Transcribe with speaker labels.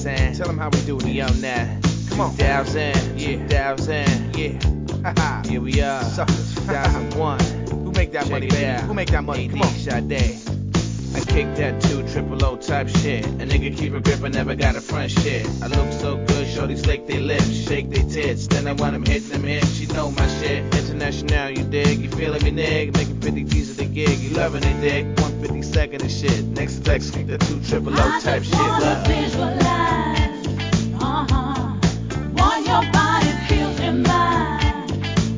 Speaker 1: saying?
Speaker 2: Tell them how we do it.
Speaker 1: We on that.
Speaker 2: Come on.
Speaker 1: 2000,
Speaker 2: Yeah.
Speaker 1: 2000,
Speaker 2: Yeah. Haha.
Speaker 1: here we are.
Speaker 2: Suckers.
Speaker 1: 2001.
Speaker 2: Who make that
Speaker 1: Check
Speaker 2: money,
Speaker 1: it
Speaker 2: baby?
Speaker 1: out.
Speaker 2: Who make that money? Come on.
Speaker 1: Sade. I kick that 200 type shit. A nigga keep a grip, I never got a front shit. I look so good, shorty slick they lips, shake they tits. Then I want them hit them hips, she know my shit. International, you dig? You feeling me, nigga? Making 50 G's at the gig, you loving it, dig? 152nd and shit. Next flex, kick that 200 type shit.
Speaker 3: I just wanna visualize,